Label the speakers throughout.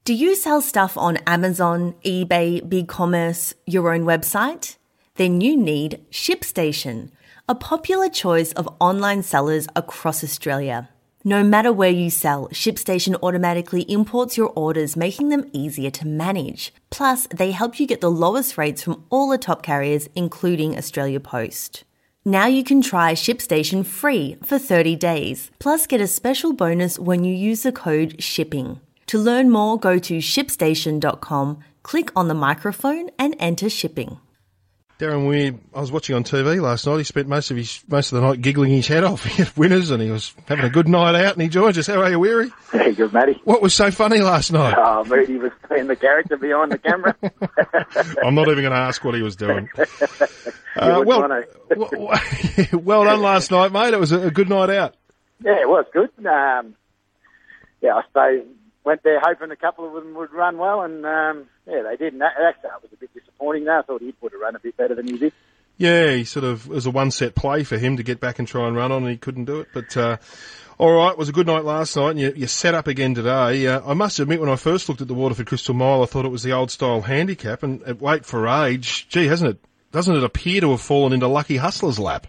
Speaker 1: Do you sell stuff on Amazon, eBay, BigCommerce, your own website? Then you need ShipStation, a popular choice of online sellers across Australia. No matter where you sell, ShipStation automatically imports your orders, making them easier to manage. Plus, they help you get the lowest rates from all the top carriers, including Australia Post. Now you can try ShipStation free for 30 days, plus get a special bonus when you use the code SHIPPING. To learn more, go to shipstation.com, click on the microphone and enter shipping.
Speaker 2: Darren Weir, I was watching on TV last night. He spent most of the night giggling his head off. He had winners and he was having a good night out and he joins us. How are you, Weary?
Speaker 3: Hey, good, Matty.
Speaker 2: What was so funny last night?
Speaker 3: Oh, Moody was playing the character behind the camera.
Speaker 2: I'm not even going to ask what he was doing.
Speaker 3: Well
Speaker 2: done last night, mate. It was a good night out.
Speaker 3: Yeah, it was good. I suppose went there hoping a couple of them would run well, and they didn't. That was a bit disappointing. Though I thought he would have run a bit better than he did.
Speaker 2: Yeah, he sort of, it was a one-set play for him to get back and try and run on, and he couldn't do it. But all right, it was a good night last night, and you set up again today. I must admit, when I first looked at the Waterford Crystal Mile, I thought it was the old-style handicap, and at weight for age, gee, doesn't it appear to have fallen into Lucky Hustler's lap?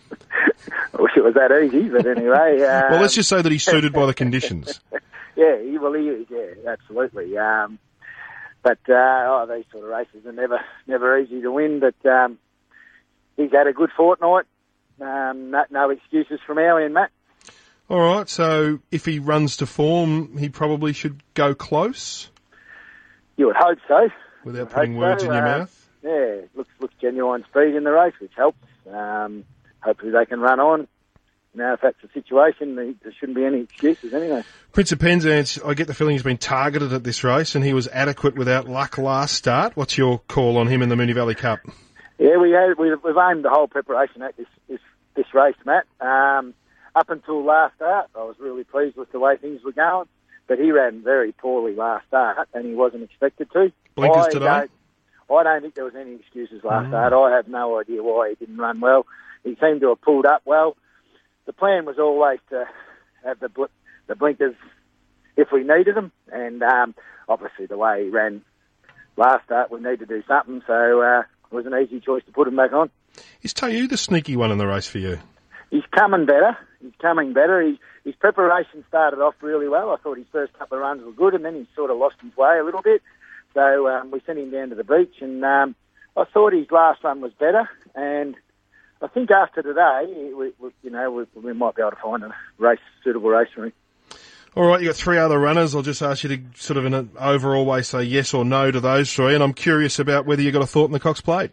Speaker 3: I wish it was that easy, but anyway.
Speaker 2: Well, let's just say that he's suited by the conditions.
Speaker 3: Yeah, he is. Yeah, absolutely. But these sort of races are never easy to win. But he's had a good fortnight. No excuses from our end, Matt.
Speaker 2: All right. So if he runs to form, he probably should go close.
Speaker 3: You would hope so.
Speaker 2: Without putting words in your mouth.
Speaker 3: Yeah, looks genuine speed in the race, which helps. Hopefully they can run on. Now, if that's the situation, there shouldn't be any excuses anyway. Prince
Speaker 2: of Penzance, I get the feeling he's been targeted at this race, and he was adequate without luck last start. What's your call on him in the Moonee Valley Cup?
Speaker 3: Yeah, we've aimed the whole preparation at this race, Matt. Up until last start, I was really pleased with the way things were going, but he ran very poorly last start, and he wasn't expected to.
Speaker 2: Blinkers today?
Speaker 3: I don't think there was any excuses last start. I have no idea why he didn't run well. He seemed to have pulled up well. The plan was always to have the blinkers if we needed them, and obviously the way he ran last start, we need to do something, so it was an easy choice to put him back on.
Speaker 2: Is Tayu the sneaky one in the race for you?
Speaker 3: He's coming better. His preparation started off really well. I thought his first couple of runs were good, and then he sort of lost his way a little bit. So we sent him down to the beach, and I thought his last run was better, and I think after today, we might be able to find a suitable race for him.
Speaker 2: All right, you got three other runners. I'll just ask you to sort of in an overall way say yes or no to those three, and I'm curious about whether you got a thought in the Cox Plate.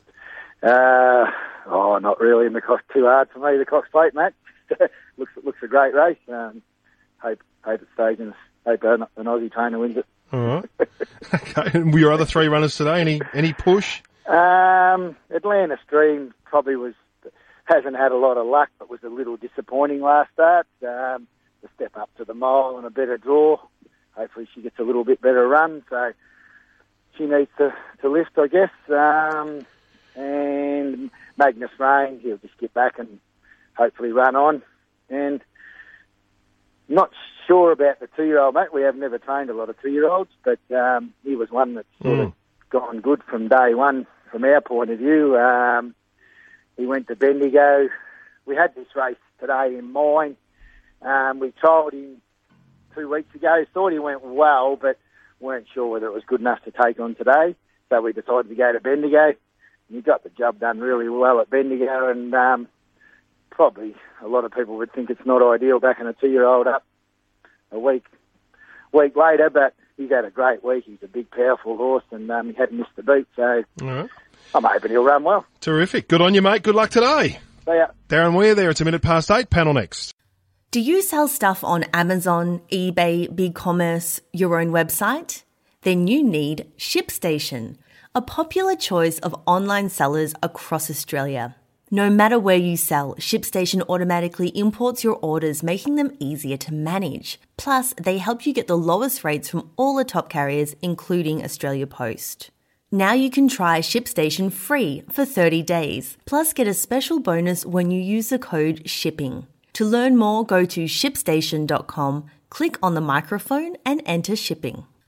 Speaker 3: Not really in the Cox. Too hard for me, the Cox Plate, mate. looks a great race. Hope it stays in. Hope an Aussie trainer wins it.
Speaker 2: All right. Okay. And your other three runners today, any push?
Speaker 3: Atlanta Stream probably hasn't had a lot of luck, but was a little disappointing last start. The step up to the mile and a better draw. Hopefully she gets a little bit better run, so she needs to lift, I guess. And Magnus Rain, he'll just get back and hopefully run on. And not sure about the 2-year-old, mate. We have never trained a lot of 2-year-olds, but he was one that's sort of gone good from day one from our point of view. He went to Bendigo. We had this race today in mind. We trialled him 2 weeks ago. Thought he went well, but weren't sure whether it was good enough to take on today. So we decided to go to Bendigo. He got the job done really well at Bendigo, and probably a lot of people would think it's not ideal backing a 2-year-old up a week later, but he's had a great week. He's a big, powerful horse, and he hadn't missed the beat, so I'm hoping he'll run well.
Speaker 2: Terrific. Good on you, mate. Good luck today.
Speaker 3: See ya.
Speaker 2: Darren Weir there. It's 8:01. Panel next.
Speaker 1: Do you sell stuff on Amazon, eBay, BigCommerce, your own website? Then you need ShipStation, a popular choice of online sellers across Australia. No matter where you sell, ShipStation automatically imports your orders, making them easier to manage. Plus, they help you get the lowest rates from all the top carriers, including Australia Post. Now you can try ShipStation free for 30 days, plus get a special bonus when you use the code SHIPPING. To learn more, go to shipstation.com, click on the microphone and enter shipping.